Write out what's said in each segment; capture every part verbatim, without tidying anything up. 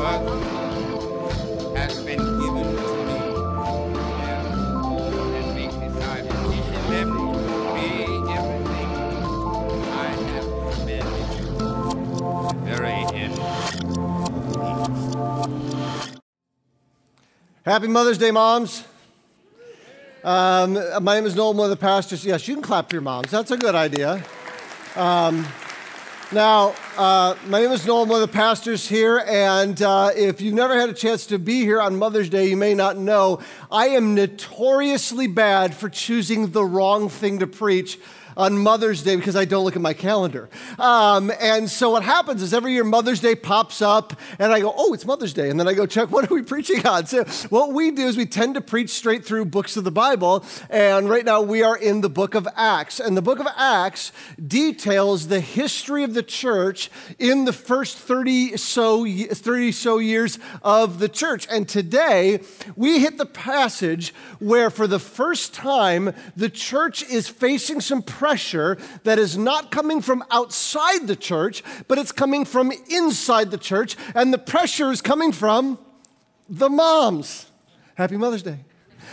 us has been given to me. Therefore, go and make disciples, teaching them to obey everything I have commanded you. The very end. Happy Mother's Day, moms. Um, my name is Noel, one of the pastors. Yes, you can clap for your moms. That's a good idea. Um, now, uh, my name is Noel, I'm one of the pastors here, and uh, if you've never had a chance to be here on Mother's Day, you may not know, I am notoriously bad for choosing the wrong thing to preach on Mother's Day because I don't look at my calendar. Um, and so what happens is every year Mother's Day pops up and I go, oh, it's Mother's Day. And then I go check, what are we preaching on? So what we do is we tend to preach straight through books of the Bible. And right now we are in the book of Acts. And the book of Acts details the history of the church in the first thirty so, thirty so years of the church. And today we hit the passage where for the first time the church is facing some pressure that is not coming from outside the church, but it's coming from inside the church, and the pressure is coming from the moms. Happy Mother's Day.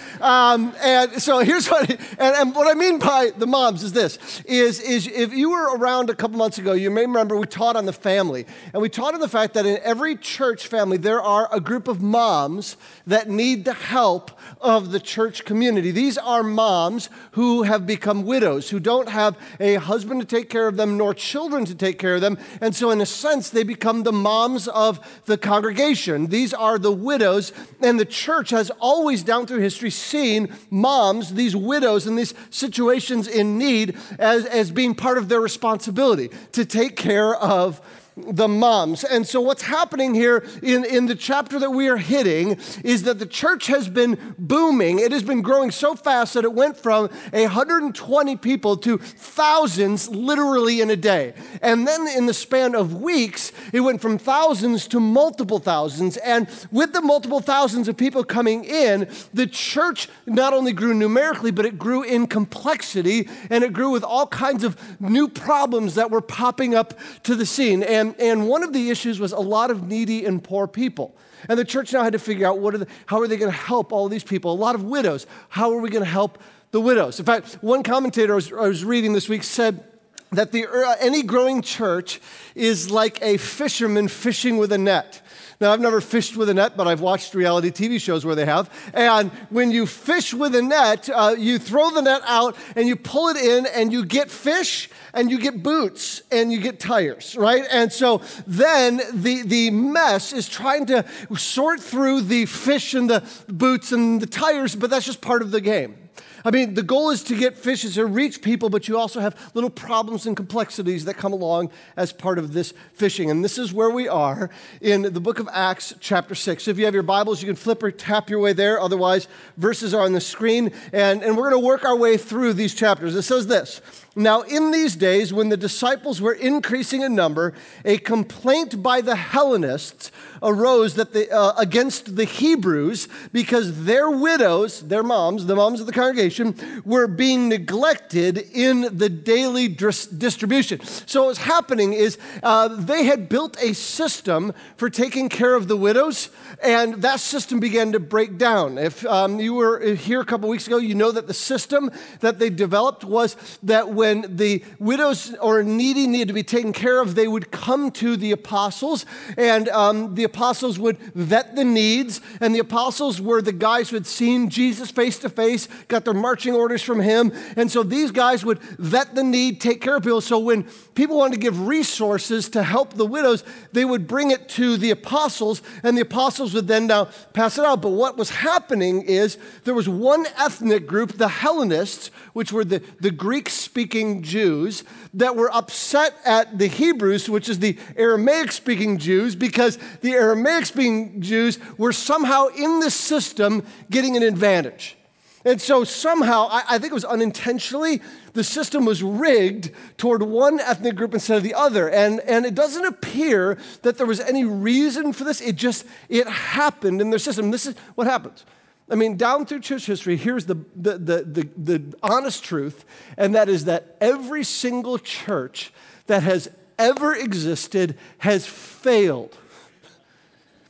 Um, and so here's what, and, and what I mean by the moms is this, is, is if you were around a couple months ago, you may remember we taught on the family, and we taught on the fact that in every church family, there are a group of moms that need the help of the church community. These are moms who have become widows, who don't have a husband to take care of them, nor children to take care of them, and so in a sense, they become the moms of the congregation. These are the widows, and the church has always, down through history, seen moms, these widows in these situations in need as, as being part of their responsibility to take care of the moms. And so what's happening here in, in the chapter that we are hitting is that the church has been booming. It has been growing so fast that it went from one hundred twenty people to thousands literally in a day. And then in the span of weeks, it went from thousands to multiple thousands. And with the multiple thousands of people coming in, the church not only grew numerically, but it grew in complexity, and it grew with all kinds of new problems that were popping up to the scene. And And one of the issues was a lot of needy and poor people. And the church now had to figure out what are the, how are they going to help all these people? A lot of widows. How are we going to help the widows? In fact, one commentator I was, I was reading this week said that the, uh, any growing church is like a fisherman fishing with a net. Now, I've never fished with a net, but I've watched reality T V shows where they have. And when you fish with a net, uh, you throw the net out and you pull it in and you get fish and you get boots and you get tires, right? And so then the, the mess is trying to sort through the fish and the boots and the tires, but that's just part of the game. I mean, the goal is to get fish, is to reach people, but you also have little problems and complexities that come along as part of this fishing. And this is where we are in the book of Acts, chapter six. So if you have your Bibles, you can flip or tap your way there. Otherwise, verses are on the screen. And, and we're going to work our way through these chapters. It says this: now, in these days, when the disciples were increasing in number, a complaint by the Hellenists arose that the, uh, against the Hebrews because their widows, their moms, the moms of the congregation, were being neglected in the daily dis- distribution. So what was happening is uh, they had built a system for taking care of the widows, and that system began to break down. If um, you were here a couple weeks ago, you know that the system that they developed was that when the widows or needy needed to be taken care of, they would come to the apostles, and um, the apostles would vet the needs, and the apostles were the guys who had seen Jesus face to face, got their marching orders from him, and so these guys would vet the need, take care of people. So when people wanted to give resources to help the widows, they would bring it to the apostles, and the apostles would then now pass it out. But what was happening is there was one ethnic group, the Hellenists, which were the, the Greek-speaking Jews, that were upset at the Hebrews, which is the Aramaic-speaking Jews, because the Aramaic-speaking Jews were somehow in the system getting an advantage. And so somehow, I, I think it was unintentionally, the system was rigged toward one ethnic group instead of the other. And, and it doesn't appear that there was any reason for this. It just, it happened in their system. This is what happens. I mean, down through church history, here's the, the, the, the, the honest truth, and that is that every single church that has ever existed has failed.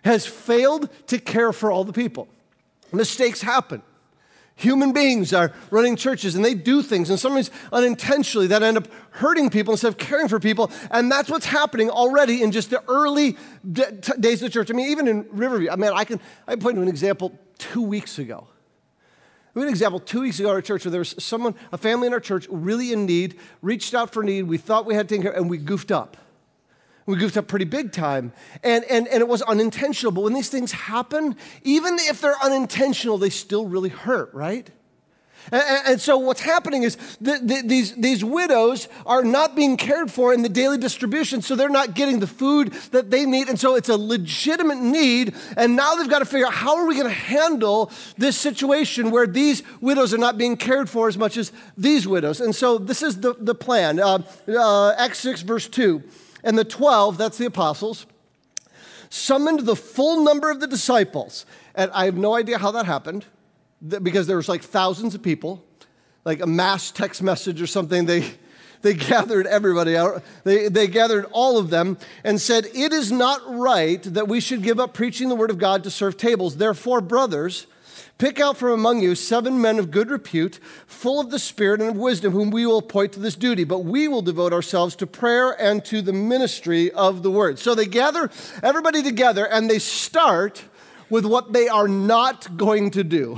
has failed to care for all the people. Mistakes happen. Human beings are running churches and they do things, and sometimes unintentionally, that end up hurting people instead of caring for people. And that's what's happening already in just the early d- t- days of the church. I mean, even in Riverview, I mean, I can I can point to an example two weeks ago. We had an example two weeks ago at our church where there was someone, a family in our church, really in need, reached out for need. We thought we had to take care, and we goofed up. We goofed up pretty big time, and, and, and it was unintentional. But when these things happen, even if they're unintentional, they still really hurt, right? And, and so what's happening is the, the, these, these widows are not being cared for in the daily distribution, so they're not getting the food that they need. And so it's a legitimate need, and now they've got to figure out how are we going to handle this situation where these widows are not being cared for as much as these widows. And so this is the, the plan. Uh, uh, Acts six, verse two. And the twelve, that's the apostles, summoned the full number of the disciples. And I have no idea how that happened, because there was like thousands of people, like a mass text message or something. They, they gathered everybody out. They, they gathered all of them and said, "It is not right that we should give up preaching the word of God to serve tables. Therefore, brothers, pick out from among you seven men of good repute, full of the Spirit and of wisdom, whom we will appoint to this duty. But we will devote ourselves to prayer and to the ministry of the word." So they gather everybody together and they start with what they are not going to do.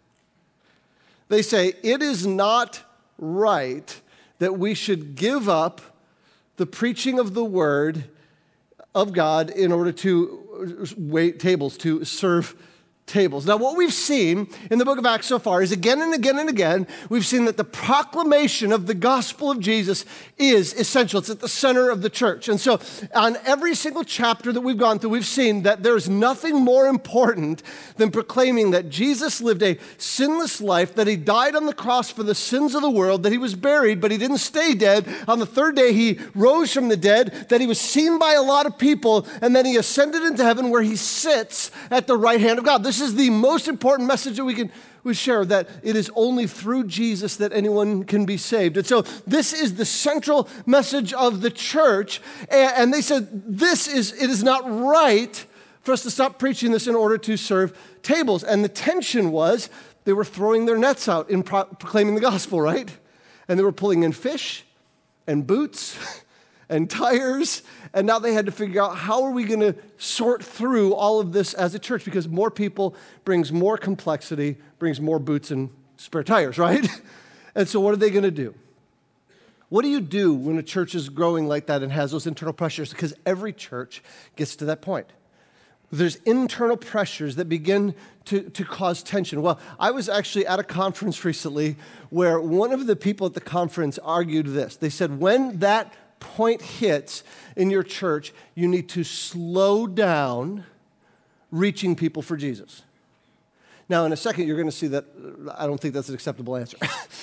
They say, it is not right that we should give up the preaching of the word of God in order to wait tables, to serve tables. Now, what we've seen in the book of Acts so far is again and again and again, we've seen that the proclamation of the gospel of Jesus is essential. It's at the center of the church. And so on every single chapter that we've gone through, we've seen that there's nothing more important than proclaiming that Jesus lived a sinless life, that he died on the cross for the sins of the world, that he was buried, but he didn't stay dead. On the third day, he rose from the dead, that he was seen by a lot of people, and then he ascended into heaven where he sits at the right hand of God. This This is the most important message that we can we share, that it is only through Jesus that anyone can be saved. And so this is the central message of the church. And they said, this is, it is not right for us to stop preaching this in order to serve tables. And the tension was they were throwing their nets out in pro- proclaiming the gospel, right? And they were pulling in fish and boots and tires, and now they had to figure out how are we going to sort through all of this as a church, because more people brings more complexity, brings more boots and spare tires, right? And so what are they going to do? What do you do when a church is growing like that and has those internal pressures? Because every church gets to that point. There's internal pressures that begin to, to cause tension. Well, I was actually at a conference recently where one of the people at the conference argued this. They said, when that point hits in your church, you need to slow down reaching people for Jesus. Now, in a second, you're going to see that I don't think that's an acceptable answer.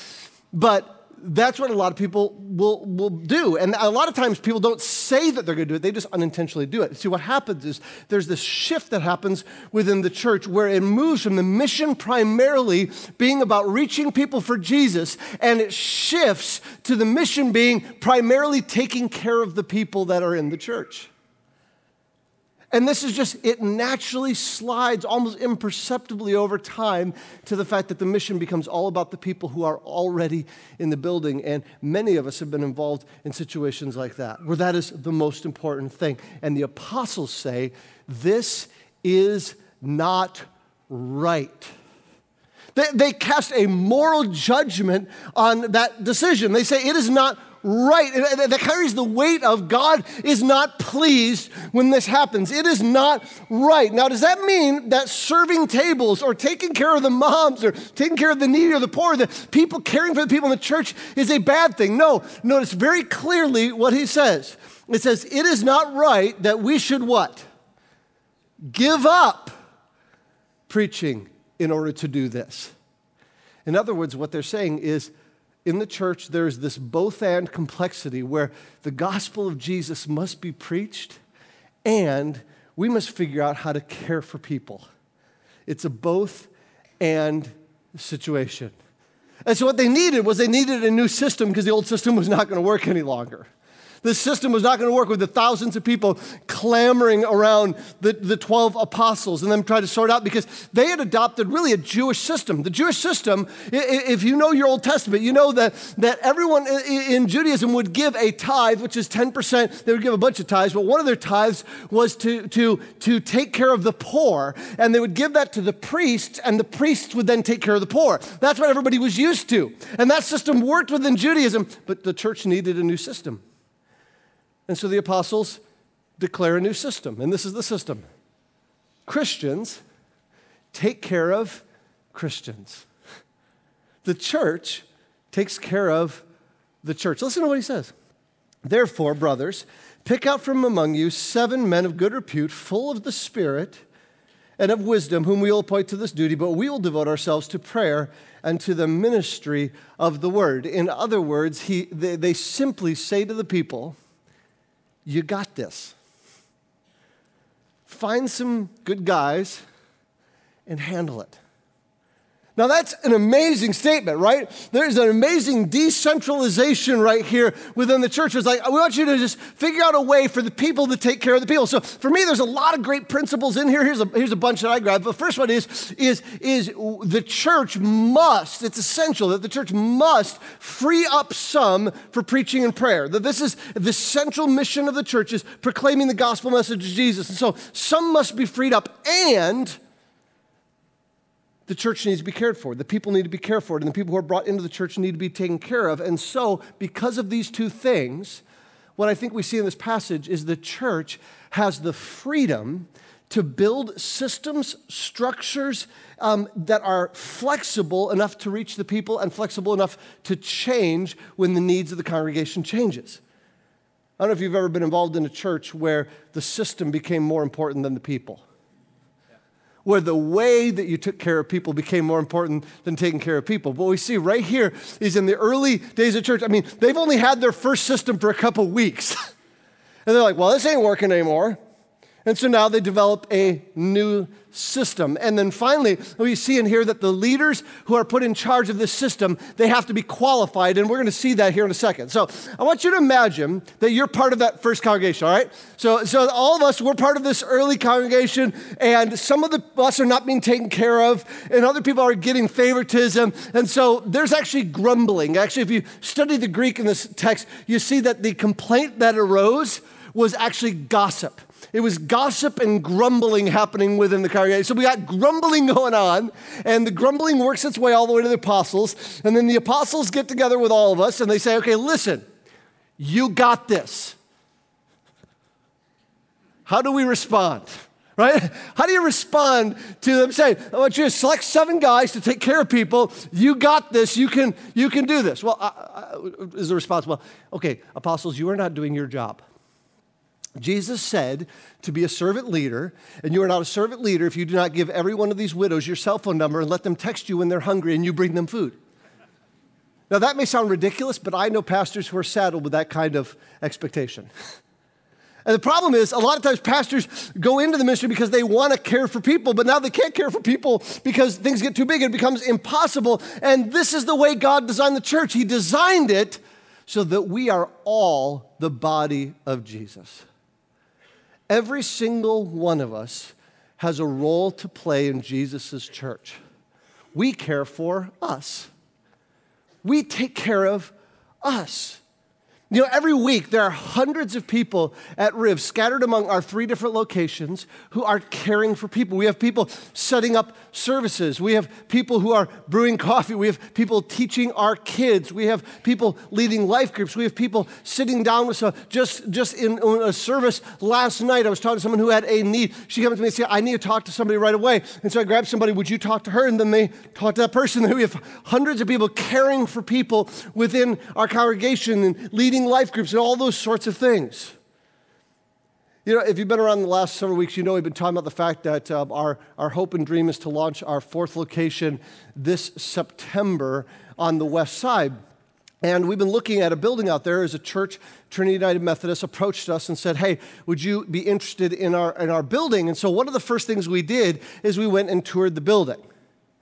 But that's what a lot of people will, will do. And a lot of times people don't say that they're going to do it. They just unintentionally do it. See, what happens is there's this shift that happens within the church where it moves from the mission primarily being about reaching people for Jesus, and it shifts to the mission being primarily taking care of the people that are in the church. And this is just, it naturally slides almost imperceptibly over time to the fact that the mission becomes all about the people who are already in the building. And many of us have been involved in situations like that, where that is the most important thing. And the apostles say, this is not right. They, they cast a moral judgment on that decision. They say, it is not right. That carries the weight of God is not pleased when this happens. It is not right. Now, does that mean that serving tables or taking care of the moms or taking care of the needy or the poor, the people caring for the people in the church is a bad thing? No. Notice very clearly what he says. It says, it is not right that we should what? Give up preaching in order to do this. In other words, what they're saying is, in the church, there's this both-and complexity where the gospel of Jesus must be preached and we must figure out how to care for people. It's a both-and situation. And so what they needed was they needed a new system because the old system was not going to work any longer. This system was not going to work with the thousands of people clamoring around the, the twelve apostles and them trying to sort out, because they had adopted really a Jewish system. The Jewish system, if you know your Old Testament, you know that, that everyone in Judaism would give a tithe, which is ten percent. They would give a bunch of tithes, but one of their tithes was to, to, to take care of the poor, and they would give that to the priests, and the priests would then take care of the poor. That's what everybody was used to. And that system worked within Judaism, but the church needed a new system. And so the apostles declare a new system, and this is the system. Christians take care of Christians. The church takes care of the church. Listen to what he says. Therefore, brothers, pick out from among you seven men of good repute, full of the Spirit and of wisdom, whom we will appoint to this duty, but we will devote ourselves to prayer and to the ministry of the word. In other words, he, they, they simply say to the people, you got this. Find some good guys and handle it. Now that's an amazing statement, right? There's an amazing decentralization right here within the church. It's like, we want you to just figure out a way for the people to take care of the people. So for me, there's a lot of great principles in here. Here's a, here's a bunch that I grabbed. The first one is, is, is the church must, it's essential that the church must free up some for preaching and prayer. That this is the central mission of the church, is proclaiming the gospel message of Jesus. And so some must be freed up, and the church needs to be cared for. The people need to be cared for. And the people who are brought into the church need to be taken care of. And so, because of these two things, what I think we see in this passage is the church has the freedom to build systems, structures um, that are flexible enough to reach the people and flexible enough to change when the needs of the congregation changes. I don't know if you've ever been involved in a church where the system became more important than the people, where the way that you took care of people became more important than taking care of people. What we see right here is in the early days of church, I mean, they've only had their first system for a couple weeks. And they're like, well, this ain't working anymore. And so now they develop a new system. And then finally, we see in here that the leaders who are put in charge of this system, they have to be qualified. And we're going to see that here in a second. So I want you to imagine that you're part of that first congregation, all right? So, so all of us, we're part of this early congregation, and some of the, us are not being taken care of, and other people are getting favoritism. And so there's actually grumbling. Actually, if you study the Greek in this text, you see that the complaint that arose was actually gossip. It was gossip and grumbling happening within the congregation. So we got grumbling going on, and the grumbling works its way all the way to the apostles. And then the apostles get together with all of us, and they say, okay, listen, you got this. How do we respond? Right? How do you respond to them saying, I want you to select seven guys to take care of people. You got this. You can, you can do this. Well, I, I, is the response, well, okay, apostles, you are not doing your job. Jesus said to be a servant leader, and you are not a servant leader if you do not give every one of these widows your cell phone number and let them text you when they're hungry and you bring them food. Now, that may sound ridiculous, but I know pastors who are saddled with that kind of expectation. And the problem is, a lot of times pastors go into the ministry because they want to care for people, but now they can't care for people because things get too big. It becomes impossible. And this is the way God designed the church. He designed it so that we are all the body of Jesus. Every single one of us has a role to play in Jesus' church. We care for us. We take care of us. You know, every week there are hundreds of people at Riv scattered among our three different locations who are caring for people. We have people setting up services. We have people who are brewing coffee. We have people teaching our kids. We have people leading life groups. We have people sitting down with us. Just, just in a service last night, I was talking to someone who had a need. She came up to me and said, I need to talk to somebody right away. And so I grabbed somebody, would you talk to her? And then they talked to that person. And we have hundreds of people caring for people within our congregation and leading life groups and all those sorts of things. You know, if you've been around the last several weeks, you know we've been talking about the fact that um, our, our hope and dream is to launch our fourth location this September on the west side. And we've been looking at a building out there as a church. Trinity United Methodist approached us and said, hey, would you be interested in our, in our building? And so one of the first things we did is we went and toured the building.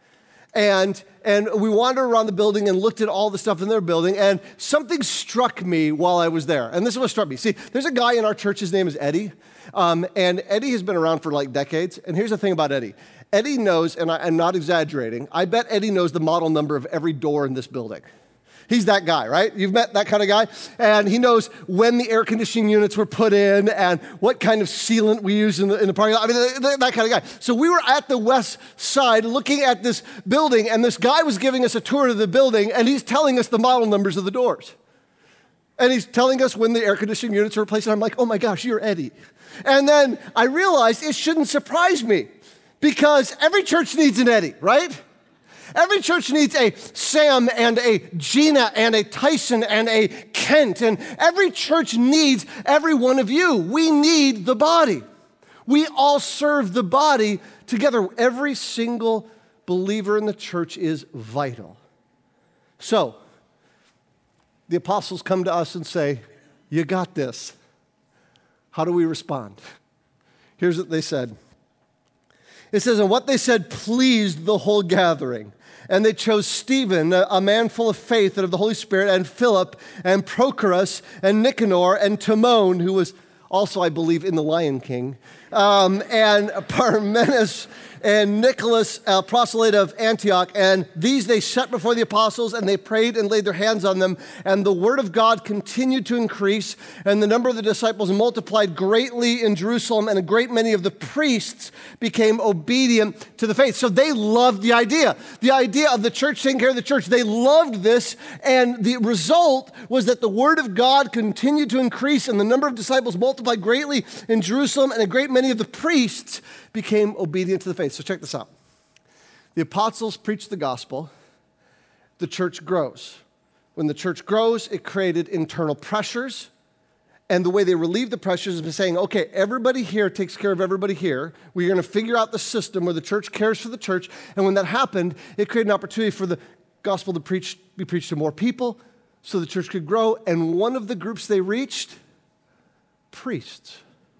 And, and we wandered around the building and looked at all the stuff in their building, and something struck me while I was there. And this is what struck me. See, there's a guy in our church, his name is Eddie, um, and Eddie has been around for like decades. And here's the thing about Eddie. Eddie knows, and I, I'm not exaggerating, I bet Eddie knows the model number of every door in this building. He's that guy, right? You've met that kind of guy? And he knows when the air conditioning units were put in and what kind of sealant we use in the, in the parking lot. I mean, that kind of guy. So we were at the west side looking at this building, and this guy was giving us a tour of the building, and he's telling us the model numbers of the doors. And he's telling us when the air conditioning units are replaced, and I'm like, oh my gosh, you're Eddie. And then I realized it shouldn't surprise me, because every church needs an Eddie, right? Every church needs a Sam and a Gina and a Tyson and a Kent, and every church needs every one of you. We need the body. We all serve the body together. Every single believer in the church is vital. So, the apostles come to us and say, you got this. How do we respond? Here's what they said. It says, and what they said pleased the whole gathering. And they chose Stephen, a man full of faith and of the Holy Spirit, and Philip, and Prochorus, and Nicanor, and Timon, who was also, I believe, in The Lion King, um, and Parmenas, and Nicholas, a proselyte of Antioch. And these they set before the apostles, and they prayed and laid their hands on them. And the word of God continued to increase, and the number of the disciples multiplied greatly in Jerusalem, and a great many of the priests became obedient to the faith. So they loved the idea, the idea of the church taking care of the church. They loved this, and the result was that the word of God continued to increase, and the number of disciples multiplied greatly in Jerusalem, and a great many of the priests became obedient to the faith. So check this out. The apostles preached the gospel. The church grows. When the church grows, it created internal pressures. And the way they relieved the pressures is by saying, okay, everybody here takes care of everybody here. We're going to figure out the system where the church cares for the church. And when that happened, it created an opportunity for the gospel to preach, be preached to more people so the church could grow. And one of the groups they reached, priests.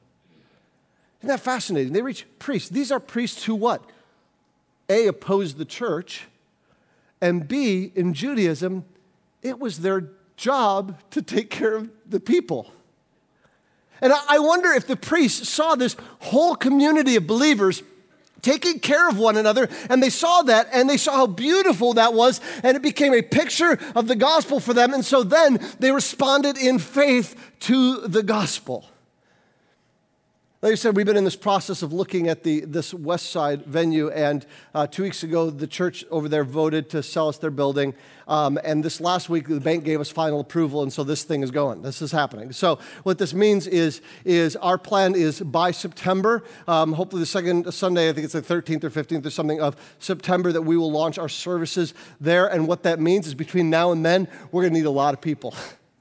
Isn't that fascinating? They reach priests. These are priests who what? A, opposed the church, and B, in Judaism, it was their job to take care of the people. And I wonder if the priests saw this whole community of believers taking care of one another, and they saw that, and they saw how beautiful that was, and it became a picture of the gospel for them, and so then they responded in faith to the gospel. Like I said, we've been in this process of looking at the this West Side venue, and uh, two weeks ago, the church over there voted to sell us their building, um, and this last week, the bank gave us final approval, and so this thing is going. This is happening. So what this means is, is our plan is by September, um, hopefully the second Sunday, I think it's the thirteenth or fifteenth or something of September, that we will launch our services there, and what that means is between now and then, we're going to need a lot of people.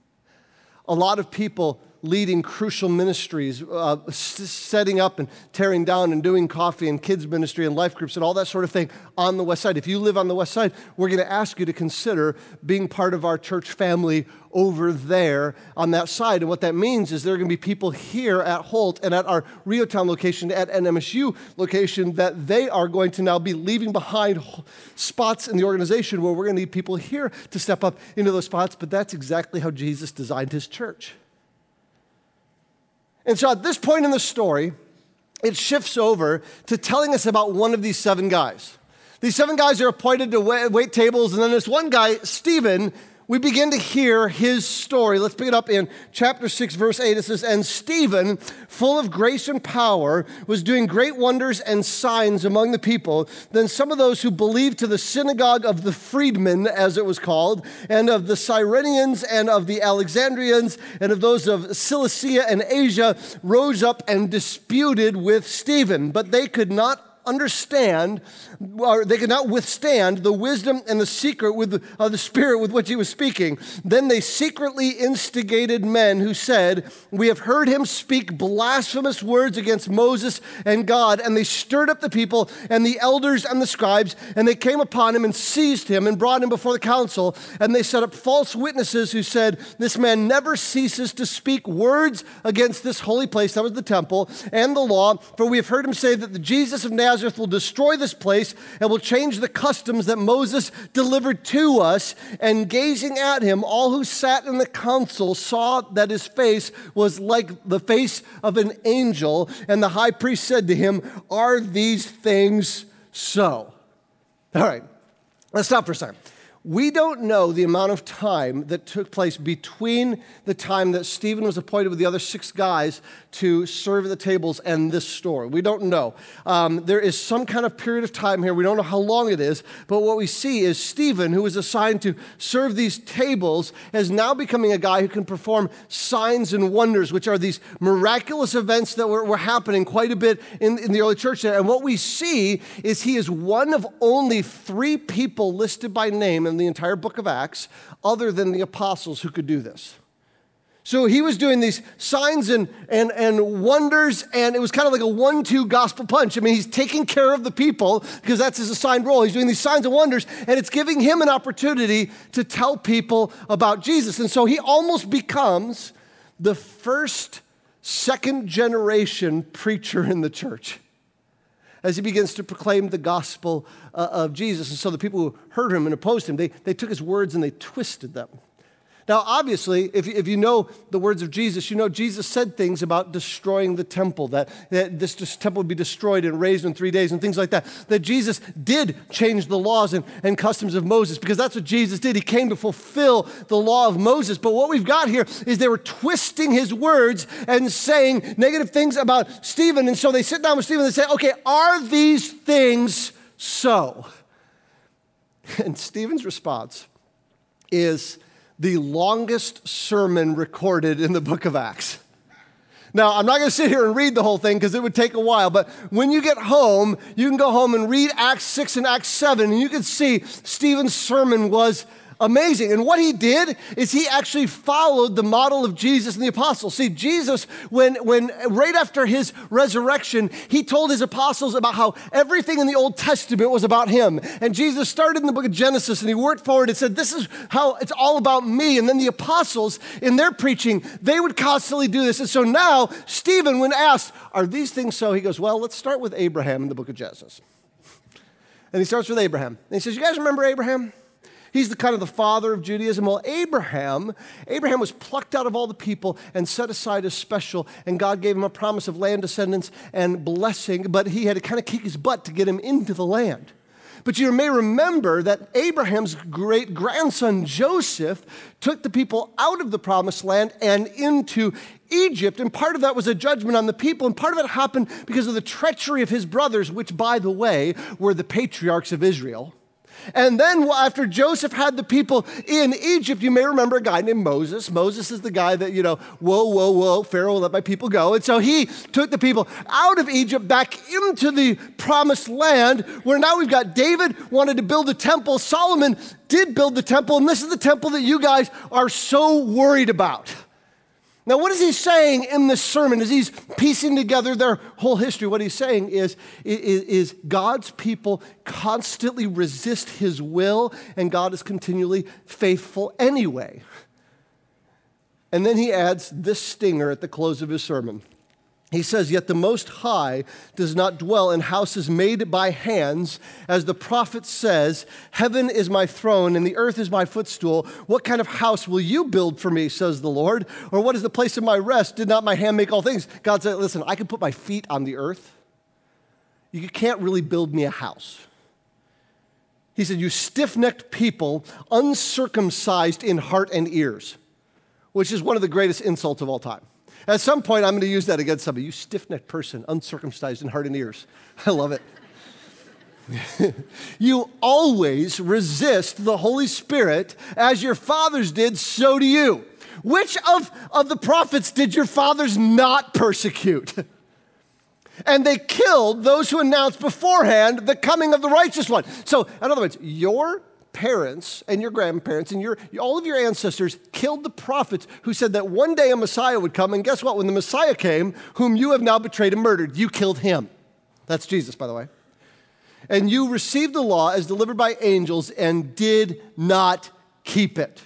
A lot of people leading crucial ministries, uh, s- setting up and tearing down and doing coffee and kids ministry and life groups and all that sort of thing on the West Side. If you live on the West Side, we're going to ask you to consider being part of our church family over there on that side. And what that means is there are going to be people here at Holt and at our Reotown location, at an M S U location, that they are going to now be leaving behind spots in the organization where we're going to need people here to step up into those spots. But that's exactly how Jesus designed his church. And so at this point in the story, it shifts over to telling us about one of these seven guys. These seven guys are appointed to wait, wait tables, and then this one guy, Stephen, we begin to hear his story. Let's pick it up in chapter six, verse eight. It says, and Stephen, full of grace and power, was doing great wonders and signs among the people. Then some of those who believed to the synagogue of the freedmen, as it was called, and of the Cyrenians and of the Alexandrians and of those of Cilicia and Asia rose up and disputed with Stephen. But they could not understand, or they could not withstand the wisdom and the secret with the, uh, the spirit with which he was speaking. Then they secretly instigated men who said, we have heard him speak blasphemous words against Moses and God. And they stirred up the people and the elders and the scribes, and they came upon him and seized him and brought him before the council. And they set up false witnesses who said, this man never ceases to speak words against this holy place, that was the temple, and the law. For we have heard him say that the Jesus of Nazareth Nazareth will destroy this place and will change the customs that Moses delivered to us. And gazing at him, all who sat in the council saw that his face was like the face of an angel. And the high priest said to him, are these things so? All right, let's stop for a second. We don't know the amount of time that took place between the time that Stephen was appointed with the other six guys to serve at the tables and this story. We don't know. Um, there is some kind of period of time here. We don't know how long it is, but what we see is Stephen, who was assigned to serve these tables, is now becoming a guy who can perform signs and wonders, which are these miraculous events that were, were happening quite a bit in, in the early church there. And what we see is he is one of only three people listed by name in the entire book of Acts, other than the apostles, who could do this. So he was doing these signs and, and, and wonders, and it was kind of like a one two gospel punch. I mean, he's taking care of the people because that's his assigned role. He's doing these signs and wonders, and it's giving him an opportunity to tell people about Jesus. And so he almost becomes the first second generation preacher in the church as he begins to proclaim the gospel uh, of Jesus. And so the people who heard him and opposed him, they, they took his words and they twisted them. Now, obviously, if, if you know the words of Jesus, you know Jesus said things about destroying the temple, that, that this, this temple would be destroyed and raised in three days and things like that. That Jesus did change the laws and, and customs of Moses, because that's what Jesus did. He came to fulfill the law of Moses. But what we've got here is they were twisting his words and saying negative things about Stephen. And so they sit down with Stephen and they say, okay, are these things so? And Stephen's response is the longest sermon recorded in the book of Acts. Now, I'm not going to sit here and read the whole thing because it would take a while, but when you get home, you can go home and read Acts six and Acts seven, and you can see Stephen's sermon was amazing. And what he did is he actually followed the model of Jesus and the apostles. See, Jesus, when, when right after his resurrection, he told his apostles about how everything in the Old Testament was about him. And Jesus started in the book of Genesis, and he worked forward and said, this is how it's all about me. And then the apostles, in their preaching, they would constantly do this. And so now, Stephen, when asked, are these things so? He goes, well, let's start with Abraham in the book of Genesis. And he starts with Abraham. And he says, you guys remember Abraham? He's the kind of the father of Judaism. Well, Abraham, Abraham was plucked out of all the people and set aside as special, and God gave him a promise of land descendants and blessing, but he had to kind of kick his butt to get him into the land. But you may remember that Abraham's great-grandson Joseph took the people out of the promised land and into Egypt, and part of that was a judgment on the people, and part of it happened because of the treachery of his brothers, which, by the way, were the patriarchs of Israel. And then after Joseph had the people in Egypt, you may remember a guy named Moses. Moses is the guy that, you know, whoa, whoa, whoa, Pharaoh, let my people go. And so he took the people out of Egypt back into the promised land, where now we've got David wanted to build a temple. Solomon did build the temple, and this is the temple that you guys are so worried about. Now, what is he saying in this sermon as he's piecing together their whole history? What he's saying is, is, is God's people constantly resist his will, and God is continually faithful anyway. And then he adds this stinger at the close of his sermon. He says, yet the Most High does not dwell in houses made by hands. As the prophet says, heaven is my throne and the earth is my footstool. What kind of house will you build for me, says the Lord? Or what is the place of my rest? Did not my hand make all things? God said, listen, I can put my feet on the earth. You can't really build me a house. He said, you stiff-necked people, uncircumcised in heart and ears, which is one of the greatest insults of all time. At some point, I'm going to use that against somebody. You stiff-necked person, uncircumcised in heart and ears. I love it. You always resist the Holy Spirit as your fathers did, so do you. Which of, of the prophets did your fathers not persecute? And they killed those who announced beforehand the coming of the righteous one. So, in other words, your parents and your grandparents and your all of your ancestors killed the prophets who said that one day a Messiah would come. And guess what? When the Messiah came, whom you have now betrayed and murdered, you killed him. That's Jesus, by the way. And you received the law as delivered by angels and did not keep it.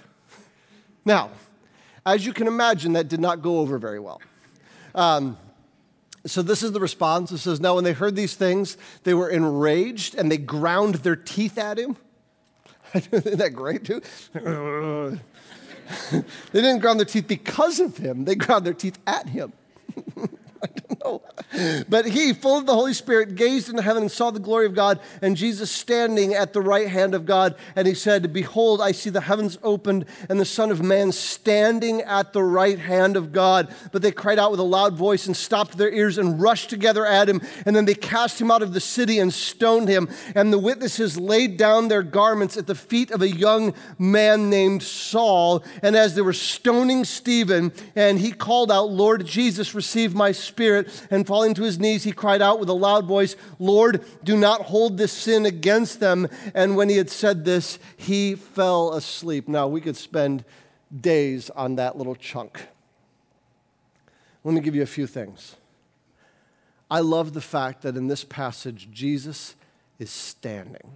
Now, as you can imagine, that did not go over very well. Um, So this is the response. It says, now when they heard these things, they were enraged and they ground their teeth at him. Isn't that great, too? They didn't ground their teeth because of him. They ground their teeth at him. I don't know. But he, full of the Holy Spirit, gazed into heaven and saw the glory of God and Jesus standing at the right hand of God. And he said, behold, I see the heavens opened and the Son of Man standing at the right hand of God. But they cried out with a loud voice and stopped their ears and rushed together at him. And then they cast him out of the city and stoned him. And the witnesses laid down their garments at the feet of a young man named Saul. And as they were stoning Stephen, and he called out, Lord Jesus, receive my spirit. And falling to his knees, he cried out with a loud voice, Lord, do not hold this sin against them. And when he had said this, he fell asleep. Now, we could spend days on that little chunk. Let me give you a few things. I love the fact that in this passage, Jesus is standing.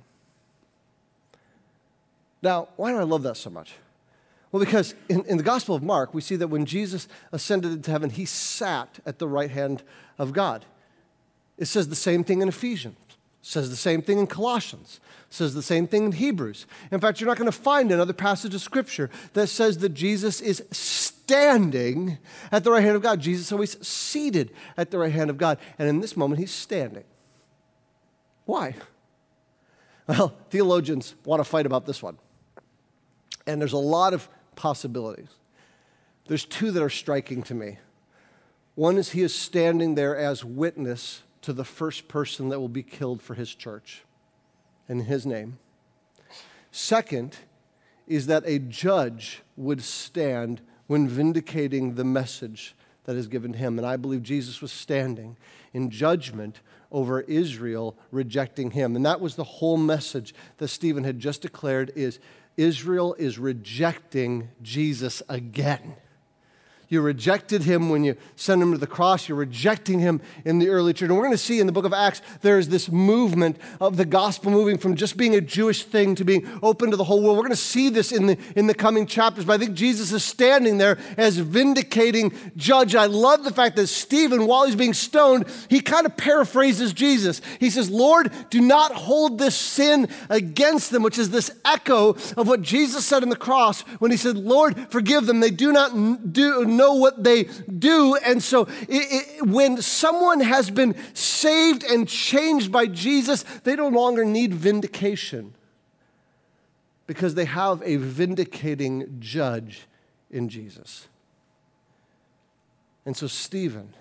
Now, why do I love that so much? Well, because in, in the Gospel of Mark, we see that when Jesus ascended into heaven, he sat at the right hand of God. It says the same thing in Ephesians. It says the same thing in Colossians. It says the same thing in Hebrews. In fact, you're not going to find another passage of Scripture that says that Jesus is standing at the right hand of God. Jesus is always seated at the right hand of God. And in this moment, he's standing. Why? Well, theologians want to fight about this one. And there's a lot of possibilities. There's two that are striking to me. One is he is standing there as witness to the first person that will be killed for his church in his name. Second is that a judge would stand when vindicating the message that is given him. And I believe Jesus was standing in judgment over Israel rejecting him. And that was the whole message that Stephen had just declared is Israel is rejecting Jesus again. You rejected him when you sent him to the cross. You're rejecting him in the early church. And we're going to see in the book of Acts, there's this movement of the gospel moving from just being a Jewish thing to being open to the whole world. We're going to see this in the, in the coming chapters. But I think Jesus is standing there as vindicating judge. I love the fact that Stephen, while he's being stoned, he kind of paraphrases Jesus. He says, Lord, do not hold this sin against them, which is this echo of what Jesus said on the cross when he said, Lord, forgive them. They do not do know what they do. And so it, it, when someone has been saved and changed by Jesus, they no longer need vindication because they have a vindicating judge in Jesus. And so Stephen,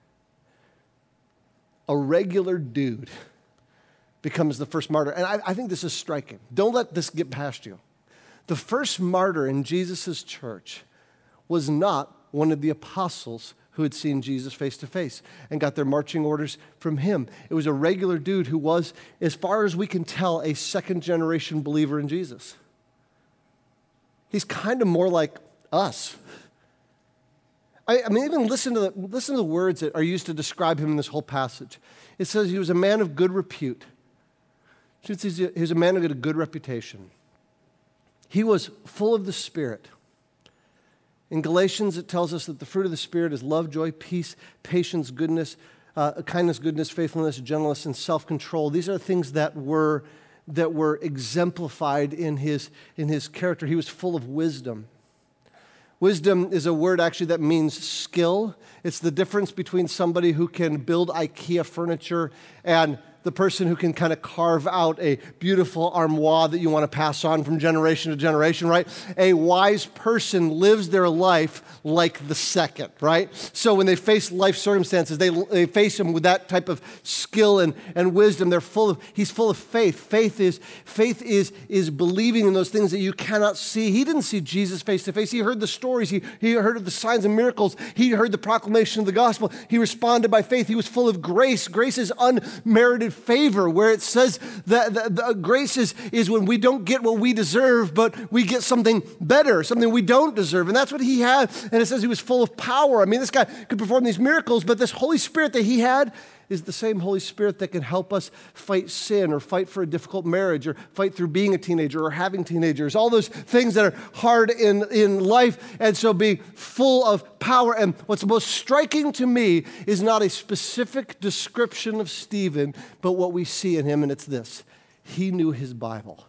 a regular dude, becomes the first martyr. And I, I think this is striking. Don't let this get past you. The first martyr in Jesus' church was not one of the apostles who had seen Jesus face to face and got their marching orders from him. It was a regular dude who was, as far as we can tell, a second generation believer in Jesus. He's kind of more like us. I, I mean, even listen to, the, listen to the words that are used to describe him in this whole passage. It says he was a man of good repute. He was a man who had a good reputation. He was full of the Spirit. In Galatians, it tells us that the fruit of the Spirit is love, joy, peace, patience, goodness, uh, kindness, goodness, faithfulness, gentleness, and self-control. These are things that were, that were exemplified in his, in his character. He was full of wisdom. Wisdom is a word actually that means skill. It's the difference between somebody who can build IKEA furniture and the person who can kind of carve out a beautiful armoire that you want to pass on from generation to generation, right? A wise person lives their life like the second, right? So when they face life circumstances, they, they face them with that type of skill and, and wisdom. They're full of, he's full of faith. Faith is, faith is, is believing in those things that you cannot see. He didn't see Jesus face to face. He heard the stories. He, he heard of the signs and miracles. He heard the proclamation of the gospel. He responded by faith. He was full of grace. Grace is unmerited favor, where it says that the, the grace is, is when we don't get what we deserve, but we get something better, something we don't deserve. And that's what he had. And it says he was full of power. I mean, this guy could perform these miracles, but this Holy Spirit that he had, is the same Holy Spirit that can help us fight sin or fight for a difficult marriage or fight through being a teenager or having teenagers, all those things that are hard in, in life. And so be full of power. And what's most striking to me is not a specific description of Stephen, but what we see in him, and it's this. He knew his Bible.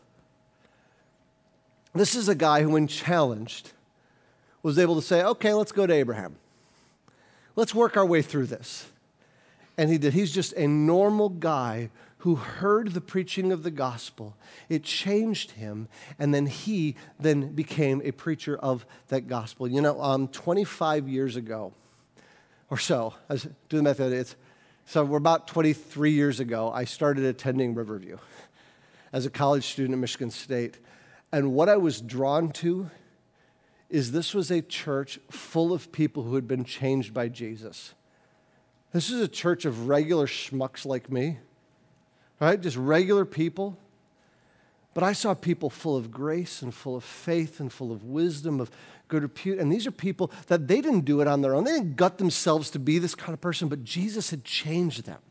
This is a guy who, when challenged, was able to say, okay, let's go to Abraham. Let's work our way through this. And he did. He's just a normal guy who heard the preaching of the gospel. It changed him, and then he then became a preacher of that gospel. You know, um, twenty-five years ago or so, I was doing the math, it's, so we're about twenty-three years ago, I started attending Riverview as a college student at Michigan State. And what I was drawn to is this was a church full of people who had been changed by Jesus. This is a church of regular schmucks like me, right? Just regular people. But I saw people full of grace and full of faith and full of wisdom, of good repute. And these are people that they didn't do it on their own. They didn't gut themselves to be this kind of person, but Jesus had changed them.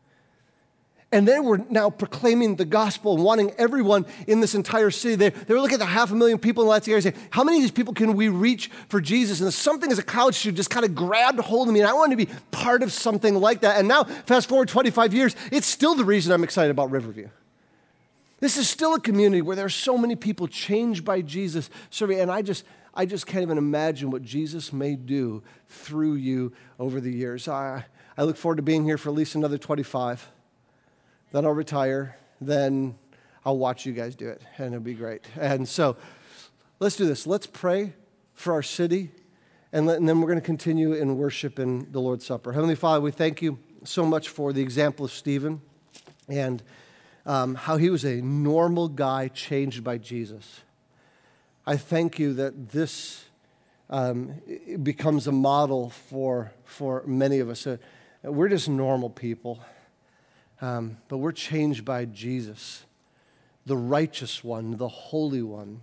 And they were now proclaiming the gospel and wanting everyone in this entire city. They, they were looking at the half a million people in Lansing area and saying, how many of these people can we reach for Jesus? And something as a college student just kind of grabbed hold of me, and I wanted to be part of something like that. And now, fast forward twenty-five years, it's still the reason I'm excited about Riverview. This is still a community where there are so many people changed by Jesus serving, and I just, I just can't even imagine what Jesus may do through you over the years. I, I look forward to being here for at least another twenty-five. Then I'll retire, then I'll watch you guys do it, and it'll be great. And so let's do this. Let's pray for our city, and, let, and then we're going to continue in worship in the Lord's Supper. Heavenly Father, we thank you so much for the example of Stephen and um, how he was a normal guy changed by Jesus. I thank you that this um, becomes a model for, for many of us. Uh, we're just normal people. Um, but we're changed by Jesus, the righteous one, the holy one.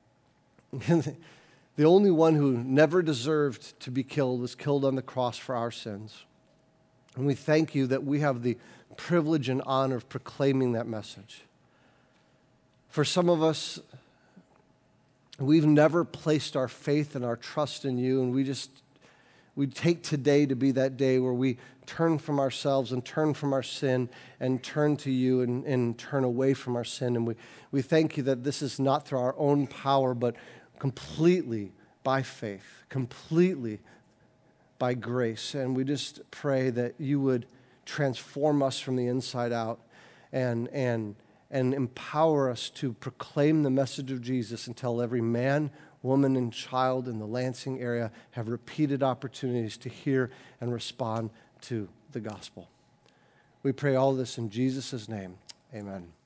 The only one who never deserved to be killed was killed on the cross for our sins. And we thank you that we have the privilege and honor of proclaiming that message. For some of us, we've never placed our faith and our trust in you, and we just we take today to be that day where we turn from ourselves and turn from our sin and turn to you and, and turn away from our sin. And we, we thank you that this is not through our own power, but completely by faith, completely by grace. And we just pray that you would transform us from the inside out and, and, and empower us to proclaim the message of Jesus until every man, woman, and child in the Lansing area have repeated opportunities to hear and respond to the gospel. We pray all this in Jesus' name. Amen.